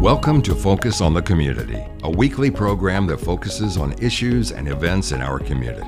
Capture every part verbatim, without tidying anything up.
Welcome to Focus on the Community, a weekly program that focuses on issues and events in our community.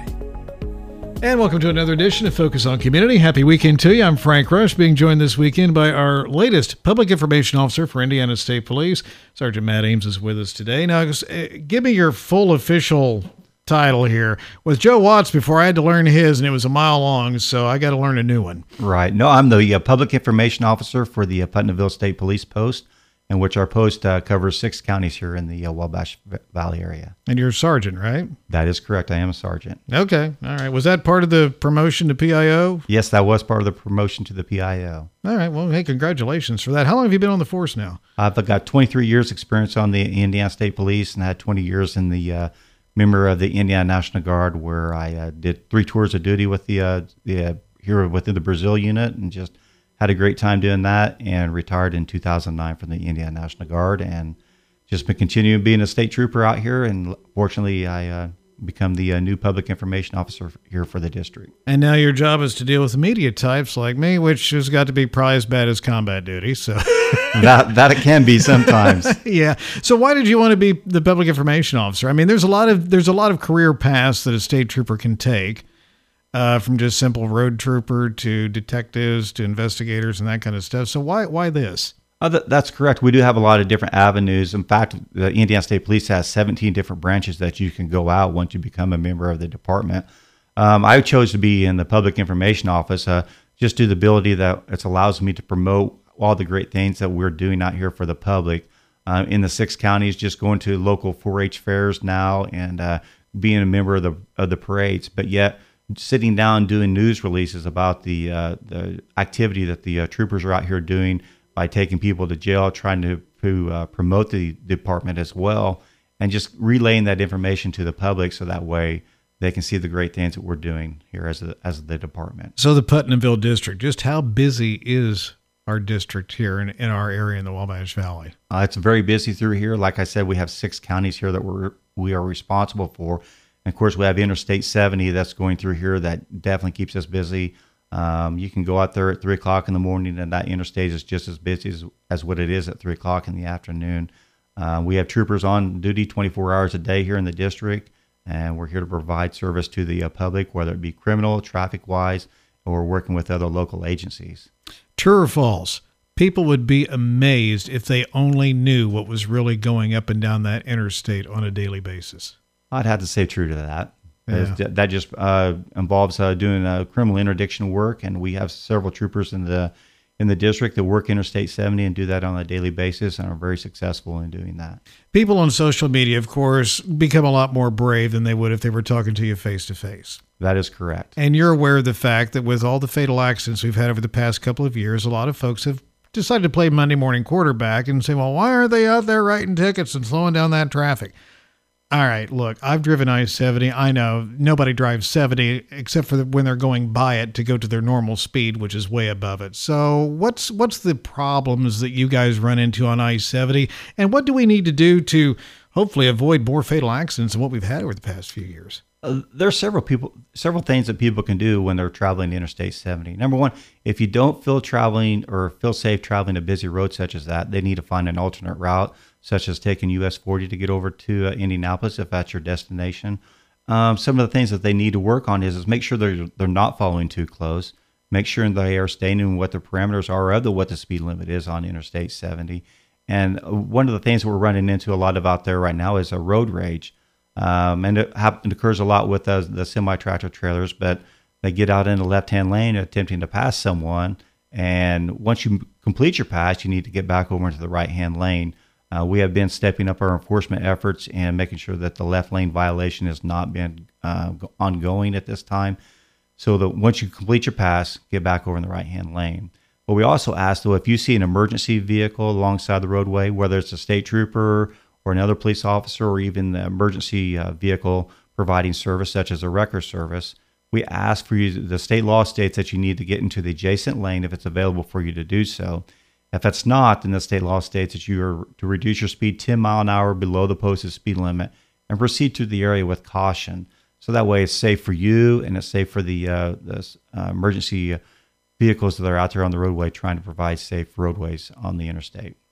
And welcome to another edition of Focus on Community. Happy weekend to you. I'm Frank Rush, being joined this weekend by our latest Public Information Officer for Indiana State Police. Sergeant Matt Ames is with us today. Now, give me your full official title here. With Joe Watts before, I had to learn his, and it was a mile long, so I got to learn a new one. Right. No, I'm the uh, Public Information Officer for the uh, Putnamville State Police Post, in which our post uh, covers six counties here in the uh, Wabash Valley area. And you're a sergeant, right? That is correct. I am a sergeant. Okay. All right. Was that part of the promotion to P I O? Yes, that was part of the promotion to the P I O. All right. Well, hey, congratulations for that. How long have you been on the force now? I've got twenty-three years experience on the Indiana State Police, and I had twenty years in the uh, member of the Indiana National Guard, where I uh, did three tours of duty with the, uh, the uh, here within the Brazil unit, and just had a great time doing that, and retired in two thousand nine from the Indiana National Guard, and just been continuing being a state trooper out here. And fortunately, I uh, become the uh, new public information officer here for the district. And now your job is to deal with media types like me, which has got to be probably as bad as combat duty. So that that it can be sometimes. Yeah. So why did you want to be the public information officer? I mean, there's a lot of there's a lot of career paths that a state trooper can take. Uh, from just simple road trooper to detectives to investigators and that kind of stuff. So why why this? Oh, that, that's correct. We do have a lot of different avenues. In fact, the Indiana State Police has seventeen different branches that you can go out once you become a member of the department. Um, I chose to be in the Public Information Office uh, just due to the ability that it allows me to promote all the great things that we're doing out here for the public. Uh, in the six counties, just going to local four H fairs now and uh, being a member of the of the parades, but yet sitting down doing news releases about the uh, the activity that the uh, troopers are out here doing by taking people to jail, trying to, to uh, promote the department as well, and just relaying that information to the public so that way they can see the great things that we're doing here as a, as the department. So the Putnamville district, just how busy is our district here in, in our area in the Wabash Valley? Uh, it's very busy through here. Like I said, we have six counties here that we're we are responsible for. And of course, we have Interstate seventy that's going through here that definitely keeps us busy. Um, you can go out there at three o'clock in the morning, and that interstate is just as busy as, as what it is at three o'clock in the afternoon. Uh, we have troopers on duty twenty-four hours a day here in the district, and we're here to provide service to the uh, public, whether it be criminal, traffic-wise, or working with other local agencies. True or false? People would be amazed if they only knew what was really going up and down that interstate on a daily basis. I'd have to say true to that. Yeah. That just uh, involves uh, doing uh, criminal interdiction work, and we have several troopers in the in the district that work Interstate seventy and do that on a daily basis and are very successful in doing that. People on social media, of course, become a lot more brave than they would if they were talking to you face to face. That is correct. And you're aware of the fact that with all the fatal accidents we've had over the past couple of years, a lot of folks have decided to play Monday morning quarterback and say, well, why aren't they out there writing tickets and slowing down that traffic? All right, look, I've driven I seventy. I know nobody drives seventy except for when they're going by it to go to their normal speed, which is way above it. So what's what's the problems that you guys run into on I seventy, and what do we need to do to hopefully avoid more fatal accidents than what we've had over the past few years? Uh, there are several people, several things that people can do when they're traveling Interstate seventy. Number one, if you don't feel traveling or feel safe traveling a busy road such as that, they need to find an alternate route, such as taking U S forty to get over to uh, Indianapolis if that's your destination. Um, some of the things that they need to work on is, is make sure they're they're not following too close. Make sure they are staying in what the parameters are of the what the speed limit is on Interstate seventy. And one of the things we're running into a lot of out there right now is a road rage. Um, and it, happen, it occurs a lot with uh, the semi-tractor trailers, but they get out in the left-hand lane attempting to pass someone. And once you complete your pass, you need to get back over into the right-hand lane. Uh, we have been stepping up our enforcement efforts and making sure that the left lane violation has not been uh, ongoing at this time. So that once you complete your pass, get back over in the right-hand lane. But we also ask, though, if you see an emergency vehicle alongside the roadway, whether it's a state trooper or another police officer or even the emergency uh, vehicle providing service, such as a wrecker service, we ask for you, the state law states that you need to get into the adjacent lane if it's available for you to do so. If that's not, then the state law states that you are to reduce your speed ten miles an hour below the posted speed limit and proceed through the area with caution. So that way it's safe for you and it's safe for the, uh, the uh, emergency vehicles that are out there on the roadway trying to provide safe roadways on the interstate.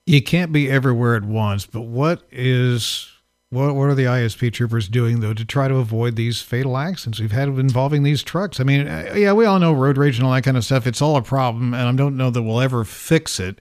You can't be everywhere at once, but what is what what are the I S P troopers doing though to try to avoid these fatal accidents we've had involving these trucks? I mean, uh, yeah, we all know road rage and all that kind of stuff. It's all a problem, and I don't know that we'll ever fix it.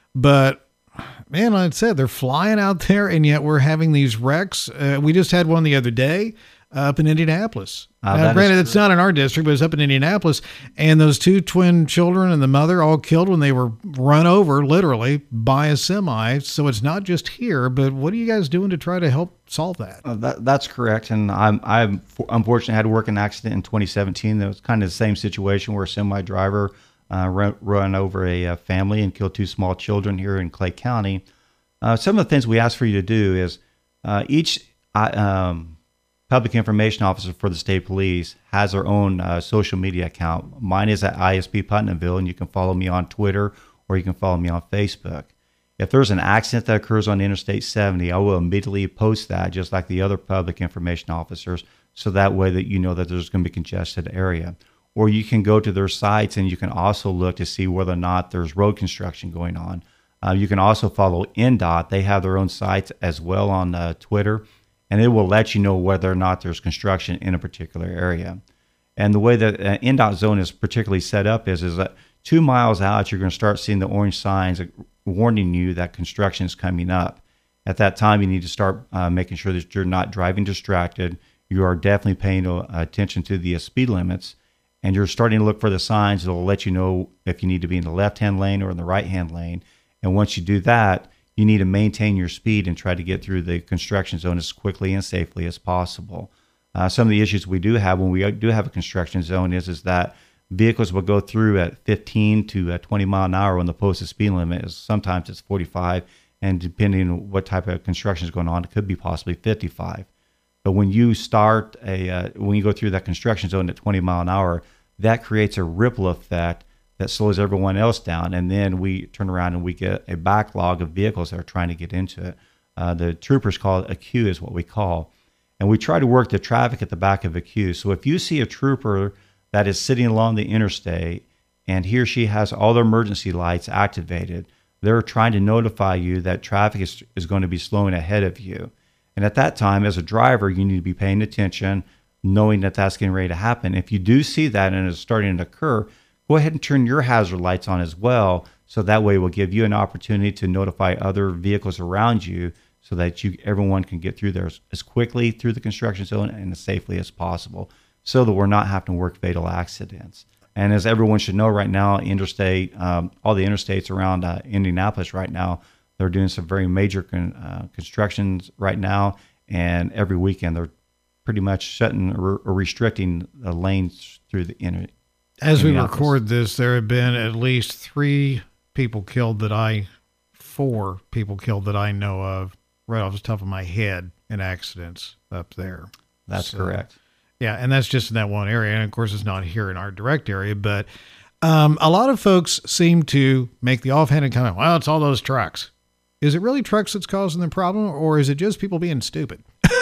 But man, like I said, they're flying out there, and yet we're having these wrecks. Uh, we just had one the other day uh, up in Indianapolis. Uh, now, granted, it's not in our district, but it's up in Indianapolis. And those two twin children and the mother all killed when they were run over, literally, by a semi. So it's not just here, but what are you guys doing to try to help solve that? Uh, that that's correct. And I'm, I'm unfortunately had to work an accident in twenty seventeen. That was kind of the same situation where a semi driver uh, run, run over a, a family and killed two small children here in Clay County. Uh, some of the things we ask for you to do is uh, each uh, um, public information officer for the state police has their own uh, social media account. Mine is at I S P Putnamville, and you can follow me on Twitter or you can follow me on Facebook. If there's an accident that occurs on Interstate seventy, I will immediately post that just like the other public information officers, so that way that you know that there's going to be a congested area. Or you can go to their sites and you can also look to see whether or not there's road construction going on. Uh, you can also follow N D O T. They have their own sites as well on uh, Twitter, and it will let you know whether or not there's construction in a particular area. And the way that uh, N D O T zone is particularly set up is, is that two miles out, you're going to start seeing the orange signs warning you that construction is coming up. At that time, you need to start uh, making sure that you're not driving distracted. You are definitely paying uh, attention to the uh, speed limits, and you're starting to look for the signs that will let you know if you need to be in the left-hand lane or in the right-hand lane. And once you do that, you need to maintain your speed and try to get through the construction zone as quickly and safely as possible. Uh, some of the issues we do have when we do have a construction zone is, is that vehicles will go through at fifteen to twenty mile an hour when the posted speed limit is sometimes it's forty-five, and depending on what type of construction is going on, it could be possibly fifty-five. But when you start a uh, when you go through that construction zone at twenty mile an hour, that creates a ripple effect that slows everyone else down, and then we turn around and we get a backlog of vehicles that are trying to get into it. Uh, the troopers call it a queue, is what we call, and we try to work the traffic at the back of a queue. So if you see a trooper that is sitting along the interstate and he or she has all their emergency lights activated, they're trying to notify you that traffic is, is going to be slowing ahead of you. And at that time, as a driver, you need to be paying attention, knowing that that's getting ready to happen. If you do see that and it's starting to occur, go ahead and turn your hazard lights on as well, so that way it will give you an opportunity to notify other vehicles around you so that you everyone can get through there as, as quickly through the construction zone and as safely as possible, so that we're not having to work fatal accidents. And as everyone should know right now, interstate, um, all the interstates around uh, Indianapolis right now, they're doing some very major con, uh, constructions right now, and every weekend they're pretty much shutting or, or restricting the lanes through the inner. As we record this, there have been at least three people killed that I, four people killed that I know of, right off the top of my head, in accidents up there. That's so, correct. Yeah, and that's just in that one area. And of course, it's not here in our direct area, but um, a lot of folks seem to make the offhanded comment, well, it's all those trucks. Is it really trucks that's causing the problem, or is it just people being stupid?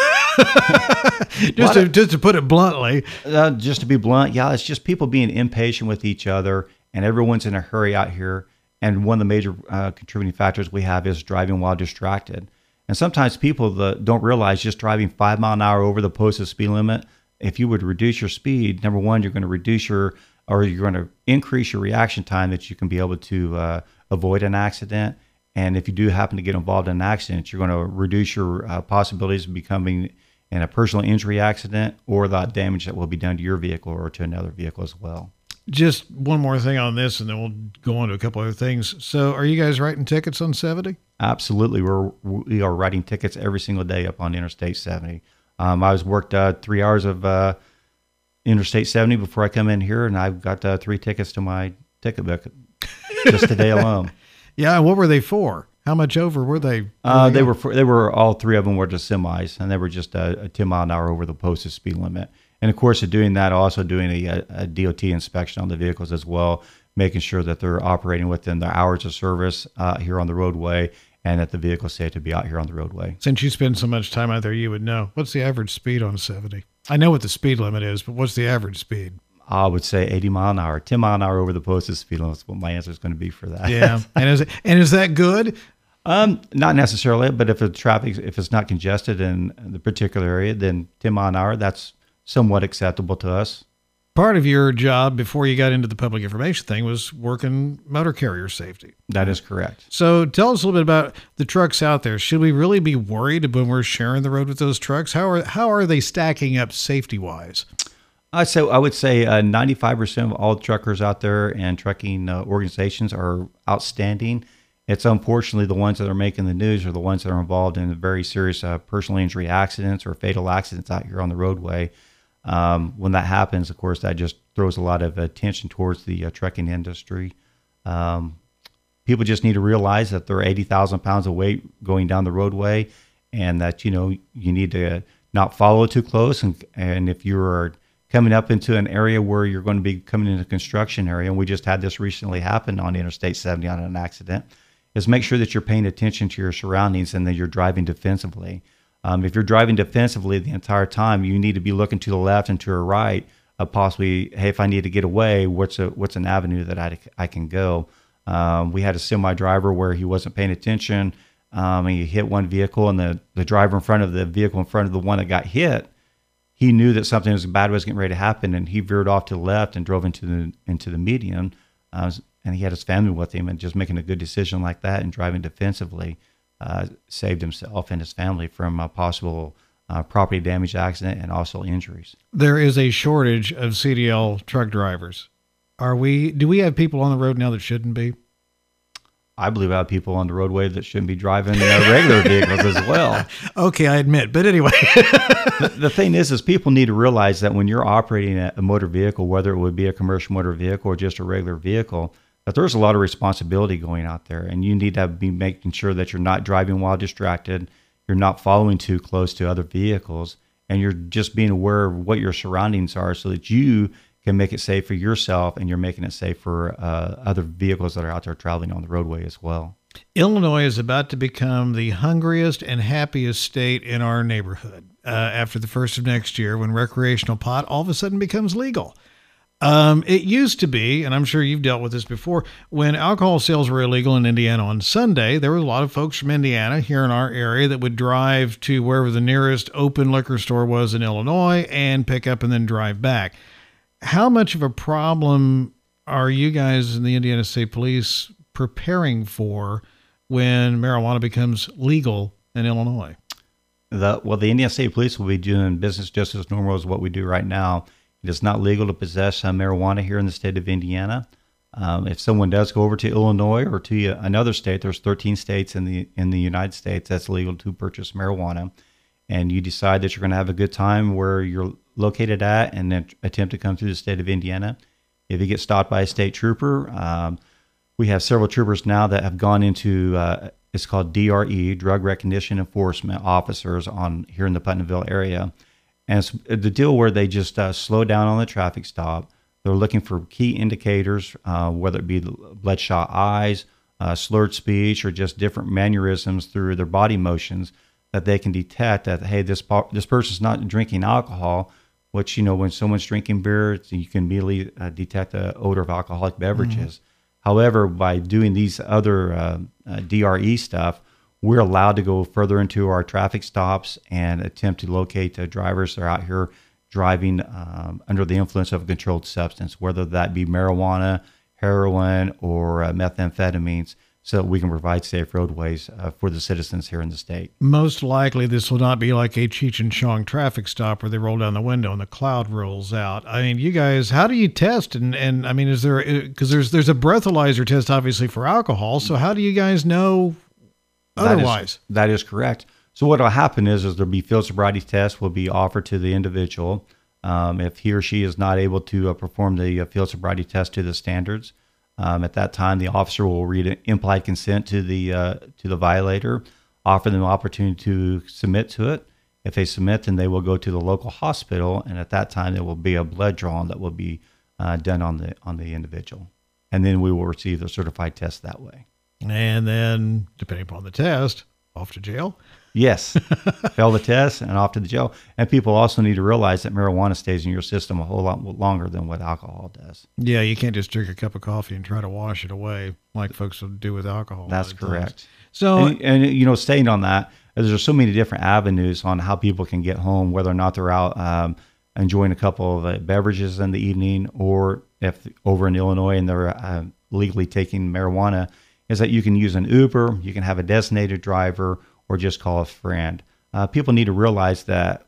just, to, just to put it bluntly. Uh, just to be blunt, yeah, it's just people being impatient with each other, and everyone's in a hurry out here. And one of the major uh, contributing factors we have is driving while distracted. And sometimes people that don't realize just driving five mile an hour over the posted speed limit, if you would reduce your speed, number one, you're going to reduce your, or you're going to increase your reaction time that you can be able to uh, avoid an accident. And if you do happen to get involved in an accident, you're going to reduce your uh, possibilities of becoming in a personal injury accident or the damage that will be done to your vehicle or to another vehicle as well. Just one more thing on this, and then we'll go on to a couple other things. So are you guys writing tickets on seventy? Absolutely. We're, we are writing tickets every single day up on Interstate seventy. Um, I was worked uh, three hours of uh, Interstate seventy before I come in here, and I've got uh, three tickets to my ticket book just today alone. Yeah, what were they for? How much over were they? Were uh, they they were for, they were all three of them were just semis, and they were just a, a ten mile an hour over the posted speed limit. And of course, of doing that, also doing a, a D O T inspection on the vehicles as well, making sure that they're operating within their hours of service uh, here on the roadway, and that the vehicle's safe to be out here on the roadway. Since you spend so much time out there, you would know. What's the average speed on seventy? I know what the speed limit is, but what's the average speed? I would say eighty mile an hour, ten mile an hour over the posted speed limit. That's what my answer is going to be for that. Yeah, and is it, and is that good? Um, not necessarily, but if the traffic, if it's not congested in the particular area, then ten mile an hour, that's somewhat acceptable to us. Part of your job before you got into the public information thing was working motor carrier safety. That is correct. So tell us a little bit about the trucks out there. Should we really be worried when we're sharing the road with those trucks? How are how are they stacking up safety wise? Uh, so I would say uh, ninety-five percent of all truckers out there and trucking uh, organizations are outstanding. It's unfortunately the ones that are making the news are the ones that are involved in very serious uh, personal injury accidents or fatal accidents out here on the roadway. Um, when that happens, of course, that just throws a lot of attention towards the uh, trucking industry. Um, people just need to realize that there are eighty thousand pounds of weight going down the roadway, and that, you know, you need to not follow too close. And, and if you're coming up into an area where you're going to be coming into a construction area, and we just had this recently happen on Interstate seventy on an accident, is make sure that you're paying attention to your surroundings and that you're driving defensively. Um, if you're driving defensively the entire time, you need to be looking to the left and to the right, uh, possibly, hey, if I need to get away, what's a what's an avenue that I, I can go? Um, we had a semi driver where he wasn't paying attention. Um, and he hit one vehicle, and the, the driver in front of the vehicle in front of the one that got hit, he knew that something was bad was getting ready to happen, and he veered off to the left and drove into the into the median. Uh, and he had his family with him, and just making a good decision like that and driving defensively uh, saved himself and his family from a possible uh, property damage accident and also injuries. There is a shortage of C D L truck drivers. Are we? Do we have people on the road now that shouldn't be? I believe I have people on the roadway that shouldn't be driving uh, regular vehicles as well. Okay, I admit. But anyway. the, the thing is, is people need to realize that when you're operating a, a motor vehicle, whether it would be a commercial motor vehicle or just a regular vehicle, that there's a lot of responsibility going out there. And you need to be making sure that you're not driving while distracted, you're not following too close to other vehicles, and you're just being aware of what your surroundings are so that you can make it safe for yourself, and you're making it safe for uh, other vehicles that are out there traveling on the roadway as well. Illinois is about to become the hungriest and happiest state in our neighborhood uh, after the first of next year, when recreational pot all of a sudden becomes legal. Um, it used to be, and I'm sure you've dealt with this before, when alcohol sales were illegal in Indiana on Sunday, there were a lot of folks from Indiana here in our area that would drive to wherever the nearest open liquor store was in Illinois and pick up and then drive back. How much of a problem are you guys in the Indiana State Police preparing for when marijuana becomes legal in Illinois? The, well, the Indiana State Police will be doing business just as normal as what we do right now. It is not legal to possess uh, marijuana here in the state of Indiana. Um, if someone does go over to Illinois or to uh, another state, there's thirteen states in the in the United States that's legal to purchase marijuana, and you decide that you're going to have a good time where you're located at and then attempt to come through the state of Indiana. If you get stopped by a state trooper, um, we have several troopers now that have gone into, uh, it's called D R E, Drug Recognition Enforcement Officers on here in the Putnamville area. And it's the deal where they just uh, slow down on the traffic stop. They're looking for key indicators, uh, whether it be bloodshot eyes, uh, slurred speech, or just different mannerisms through their body motions that they can detect that, hey, this this person's not drinking alcohol, which, you know, when someone's drinking beer, you can immediately uh, detect the odor of alcoholic beverages. Mm-hmm. However, by doing these other uh, uh, D R E stuff, we're allowed to go further into our traffic stops and attempt to locate uh, drivers that are out here driving um, under the influence of a controlled substance, whether that be marijuana, heroin, or uh, methamphetamines, so that we can provide safe roadways uh, for the citizens here in the state. Most likely this will not be like a Cheech and Chong traffic stop where they roll down the window and the cloud rolls out. I mean, you guys, how do you test? And, and I mean, is there, because there's, there's a breathalyzer test, obviously, for alcohol. So how do you guys know otherwise? That is, that is correct. So what will happen is, is there'll be field sobriety tests will be offered to the individual. Um, if he or she is not able to uh, perform the uh, field sobriety test to the standards, Um, at that time, the officer will read implied consent to the uh, to the violator, offer them the opportunity to submit to it. If they submit, then they will go to the local hospital, and at that time, there will be a blood draw that will be uh, done on the on the individual, and then we will receive the certified test that way. And then, depending upon the test, off to jail. Yes, fail the test and off to the jail. And people also need to realize that marijuana stays in your system a whole lot longer than what alcohol does. Yeah, you can't just drink a cup of coffee and try to wash it away like folks would do with alcohol. That's correct. So, and, and you know, staying on that, there's so many different avenues on how people can get home, whether or not they're out um, enjoying a couple of uh, beverages in the evening, or if over in Illinois and they're uh, legally taking marijuana, is that you can use an Uber, you can have a designated driver, or just call a friend. Uh, people need to realize that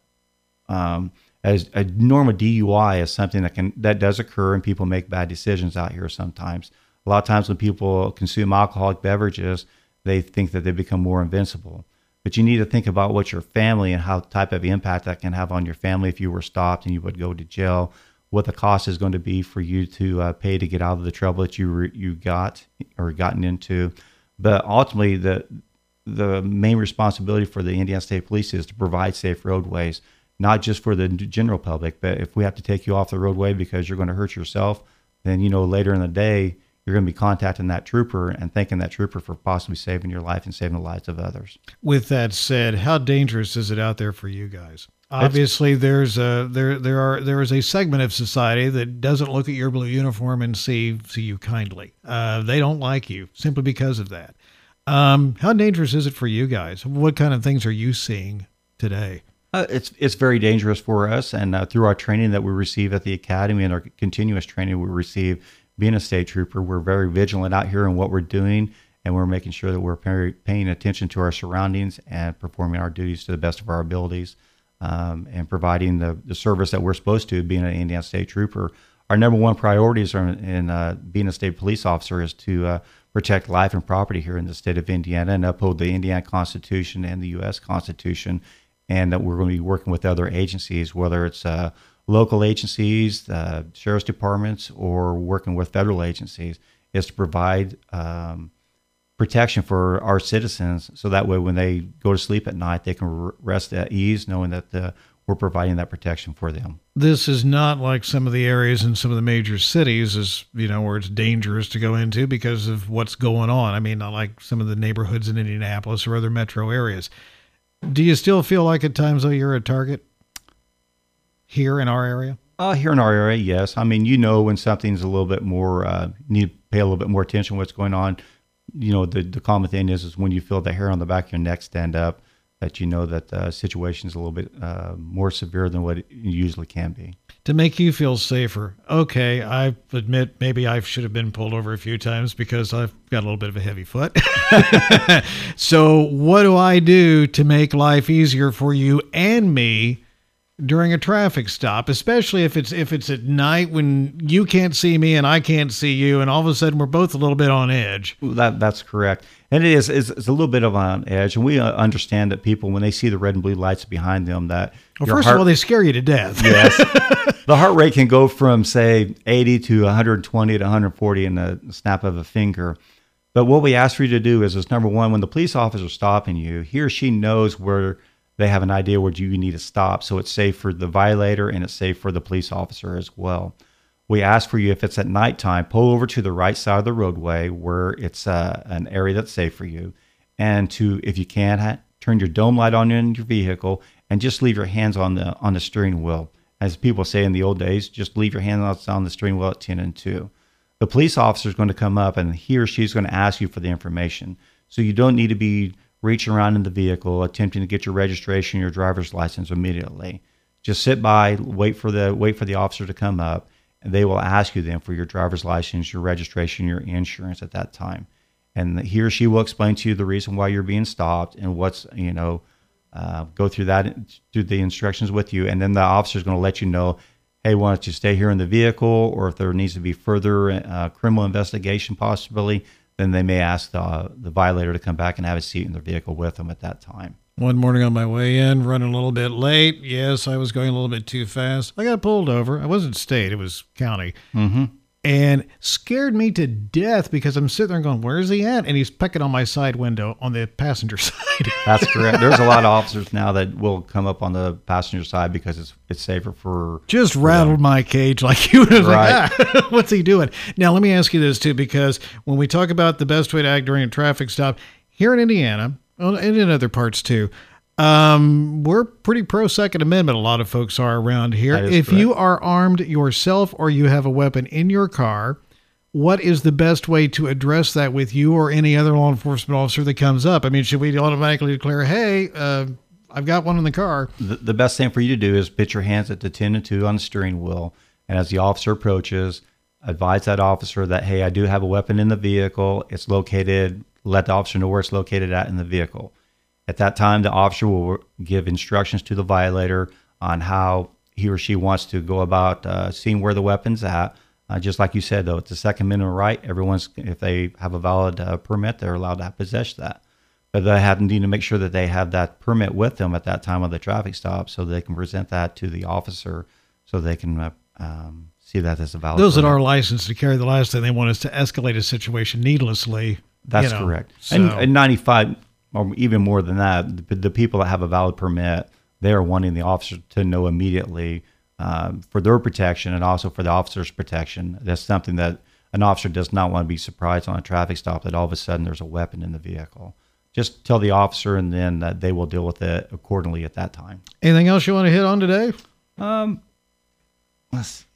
um, as a normal D U I is something that can that does occur, and people make bad decisions out here sometimes. A lot of times when people consume alcoholic beverages, they think that they become more invincible. But you need to think about what your family and how type of impact that can have on your family if you were stopped and you would go to jail, what the cost is going to be for you to uh, pay to get out of the trouble that you re- you got or gotten into. But ultimately, the the main responsibility for the Indiana State Police is to provide safe roadways, not just for the general public, but if we have to take you off the roadway because you're going to hurt yourself, then, you know, later in the day, you're going to be contacting that trooper and thanking that trooper for possibly saving your life and saving the lives of others. With that said, how dangerous is it out there for you guys? Obviously, there's a there there are there is a segment of society that doesn't look at your blue uniform and see see you kindly. Uh, they don't like you simply because of that. Um, how dangerous is it for you guys? What kind of things are you seeing today? Uh, it's it's very dangerous for us, and uh, through our training that we receive at the academy and our continuous training we receive, being a state trooper, we're very vigilant out here in what we're doing, and we're making sure that we're pay, paying attention to our surroundings and performing our duties to the best of our abilities, um, and providing the, the service that we're supposed to, being an Indiana State Trooper. Our number one priorities are in, in uh, being a state police officer is to uh, protect life and property here in the state of Indiana and uphold the Indiana Constitution and the U S Constitution, and that we're going to be working with other agencies, whether it's uh, local agencies, uh, sheriff's departments, or working with federal agencies, is to provide um, protection for our citizens. So that way, when they go to sleep at night, they can rest at ease, knowing that the, we're providing that protection for them. This is not like some of the areas in some of the major cities, is you know, where it's dangerous to go into because of what's going on. I mean, not like some of the neighborhoods in Indianapolis or other metro areas. Do you still feel like at times though you're a target here in our area? Uh, here in our area, yes. I mean, you know, when something's a little bit more, uh, need to pay a little bit more attention to what's going on. You know, the, the common thing is, is when you feel the hair on the back of your neck stand up, that you know that the situation is a little bit uh, more severe than what it usually can be. To make you feel safer. Okay, I admit maybe I should have been pulled over a few times because I've got a little bit of a heavy foot. So what do I do to make life easier for you and me during a traffic stop, especially if it's if it's at night when you can't see me and I can't see you, and all of a sudden we're both a little bit on edge? That that's correct, and it is it's, it's a little bit of on edge, and we uh, understand that people, when they see the red and blue lights behind them, that well, first heart, of all, they scare you to death. Yes, the heart rate can go from say eighty to one hundred twenty to one hundred forty in the snap of a finger. But what we ask for you to do is, is number one, when the police officer is stopping you, he or she knows where. They have an idea where you need to stop, so it's safe for the violator and it's safe for the police officer as well. We ask for you, if it's at nighttime, pull over to the right side of the roadway where it's uh, an area that's safe for you, and to, if you can, ha- turn your dome light on in your vehicle and just leave your hands on the on the steering wheel. As people say in the old days, just leave your hands on the steering wheel at ten and two. The police officer is going to come up and he or she is going to ask you for the information, so you don't need to be reaching around in the vehicle, attempting to get your registration, your driver's license immediately. Just sit by, wait for the wait for the officer to come up, and they will ask you then for your driver's license, your registration, your insurance at that time. And he or she will explain to you the reason why you're being stopped and what's, you know, uh, go through that, through the instructions with you. And then the officer is going to let you know, hey, why don't you stay here in the vehicle, or if there needs to be further uh, criminal investigation possibly, then they may ask the, the violator to come back and have a seat in their vehicle with them at that time. One morning on my way in, running a little bit late. Yes, I was going a little bit too fast. I got pulled over. I wasn't state, it was county. Mm-hmm. And scared me to death because I'm sitting there going, where is he at? And he's pecking on my side window on the passenger side. That's correct. There's a lot of officers now that will come up on the passenger side because it's it's safer for... Just rattled them. My cage like you was right. like, ah, what's he doing? Now, let me ask you this, too, because when we talk about the best way to act during a traffic stop, here in Indiana, and in other parts, too, um, we're pretty pro Second Amendment. A lot of folks are around here. If correct. You are armed yourself or you have a weapon in your car, what is the best way to address that with you or any other law enforcement officer that comes up? I mean, should we automatically declare, hey, uh, I've got one in the car? The, the best thing for you to do is put your hands at the ten and two on the steering wheel. And as the officer approaches, advise that officer that, hey, I do have a weapon in the vehicle. It's located, let the officer know where it's located at in the vehicle. At that time, the officer will give instructions to the violator on how he or she wants to go about uh, seeing where the weapon's at. Uh, just like you said, though, it's the Second Amendment right. Everyone's, if they have a valid uh, permit, they're allowed to possess that. But they have need to make sure that they have that permit with them at that time of the traffic stop, so they can present that to the officer, so they can uh, um, see that as a valid. Those permit. that are licensed to carry, the last thing they want is to escalate a situation needlessly. That's you know, correct. So. And, and ninety-five, or even more than that, the, the people that have a valid permit, they are wanting the officer to know immediately um, for their protection and also for the officer's protection. That's something that an officer does not want to be surprised on a traffic stop that all of a sudden there's a weapon in the vehicle. Just tell the officer, and then uh, they will deal with it accordingly at that time. Anything else you want to hit on today? Um, let's see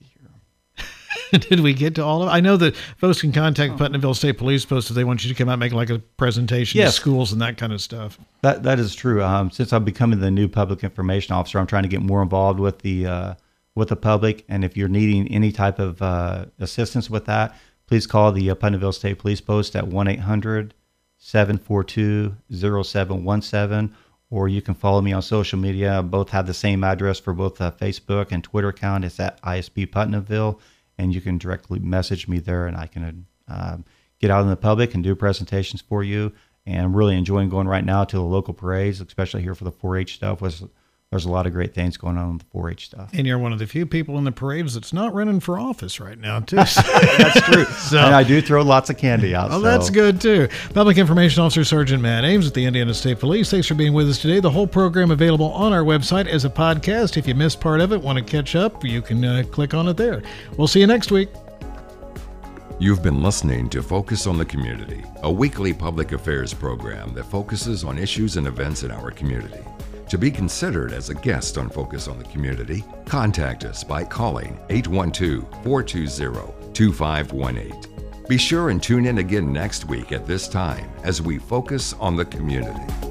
here. Did we get to all of it? I know that folks can contact Putnamville State Police Post if they want you to come out and make like a presentation Yes. to schools and that kind of stuff. That that is true. Um, since I'm becoming the new public information officer, I'm trying to get more involved with the uh, with the public. And if you're needing any type of uh, assistance with that, please call the uh, Putnamville State Police Post at one eight hundred seven four two zero seven one seven, or you can follow me on social media. Both have the same address for both uh, Facebook and Twitter account. It's at I S P Putnamville, and you can directly message me there, and I can uh, get out in the public and do presentations for you. And I'm really enjoying going right now to the local parades, especially here for the four H stuff. Was There's a lot of great things going on with the four H stuff. And you're one of the few people in the parades that's not running for office right now, too. That's true. So, and I do throw lots of candy out. well, so. that's good, too. Public Information Officer Sergeant Matt Ames at the Indiana State Police. Thanks for being with us today. The whole program available on our website as a podcast. If you missed part of it, want to catch up, you can uh, click on it there. We'll see you next week. You've been listening to Focus on the Community, a weekly public affairs program that focuses on issues and events in our community. To be considered as a guest on Focus on the Community, contact us by calling eight one two, four two zero, two five one eight. Be sure and tune in again next week at this time as we focus on the community.